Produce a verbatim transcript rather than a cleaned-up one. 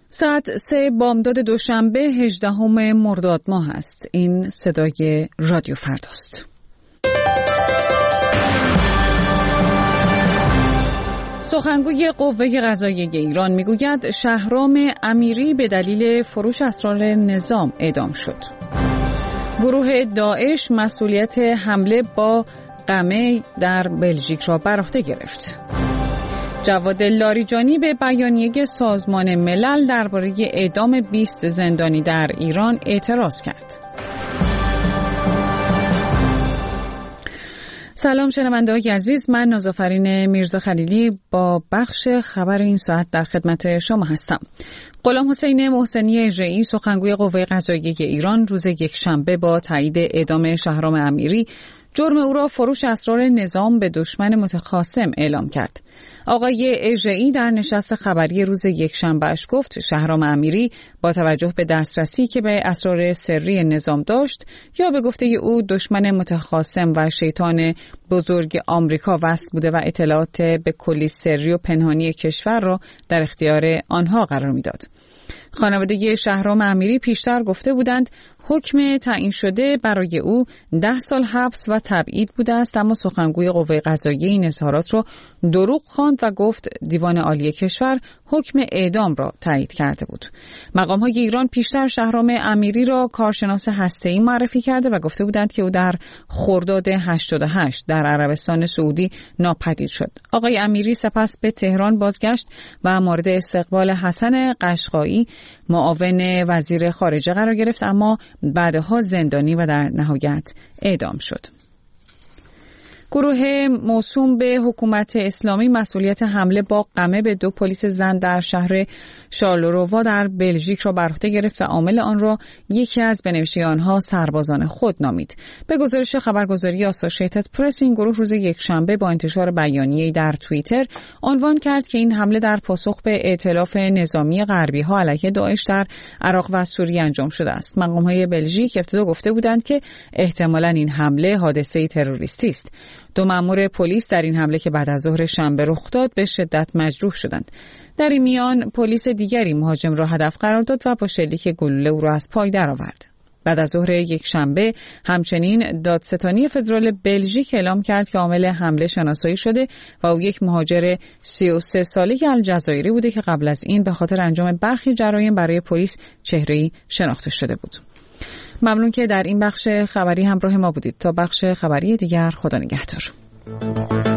ساعت سه بامداد دوشنبه هجدهم مرداد ماه است. این صدای رادیو فرداست. سخنگوی قوه قضاییه ایران میگوید شهرام امیری به دلیل فروش اسرار نظام اعدام شد. گروه داعش مسئولیت حمله با قمع در بلژیک را بر عهده گرفت. جواد لاریجانی به بیانیه سازمان ملل درباره اعدام بیست زندانی در ایران اعتراض کرد. سلام شنونده‌های عزیز، من نازافرین میرزا خلیلی با بخش خبر این ساعت در خدمت شما هستم. غلام حسین محسنی اژه‌ای سخنگوی قوه قضاییه ایران روز یکشنبه با تایید اعدام شهرام امیری جرم او را فروش اسرار نظام به دشمن متخاصم اعلام کرد. آقای اژه‌ای در نشست خبری روز یکشنبهش گفت شهرام امیری با توجه به دسترسی که به اسرار سری نظام داشت یا به گفته او دشمن متخاصم و شیطان بزرگ آمریکا وصل بوده و اطلاعات به کلی سری و پنهانی کشور را در اختیار آنها قرار میداد. خانواده شهرام امیری پیشتر گفته بودند حکم تعیین شده برای او ده سال حبس و تبعید بوده است، اما سخنگوی قوه قضاییه این اظهارات را دروغ خواند و گفت دیوان عالی کشور حکم اعدام را تایید کرده بود. مقام‌های ایران پیشتر شهرام امیری را کارشناس هسته‌ای معرفی کرده و گفته بودند که او در خرداد هشتاد و هشت در عربستان سعودی ناپدید شد. آقای امیری سپس به تهران بازگشت و مورد استقبال حسن قشقایی معاون وزیر خارجه قرار گرفت، اما بعدها زندانی و در نهایت اعدام شد. گروه موسوم به حکومت اسلامی مسئولیت حمله با قمع به دو پلیس زن در شهر شارلوروا در بلژیک را بر عهده گرفت و عامل آن را یکی از بنوشته آنها سربازان خود نامید. به گزارش خبرگزاری آسوشیتد پرس، این گروه روز یکشنبه با انتشار بیانیه‌ای در توییتر عنوان کرد که این حمله در پاسخ به ائتلاف نظامی غربی‌ها علیه داعش در عراق و سوریه انجام شده است. مقام‌های بلژیک ابتدا گفته بودند که احتمالاً این حمله حادثه تروریستی است. دو مأمور پلیس در این حمله که بعد از ظهر شنبه رخ داد به شدت مجروح شدند. در این میان پلیس دیگری مهاجم را هدف قرار داد و با شلیک گلوله او را از پای درآورد. بعد از ظهر یک شنبه همچنین دادستانی فدرال بلژیک اعلام کرد که عامل حمله شناسایی شده و او یک مهاجر سی و سه ساله الجزایری بوده که قبل از این به خاطر انجام برخی جرایم برای پلیس چهره‌ای شناخته شده بود. ممنون که در این بخش خبری همراه ما بودید. تا بخش خبری دیگر، خدا نگهدار.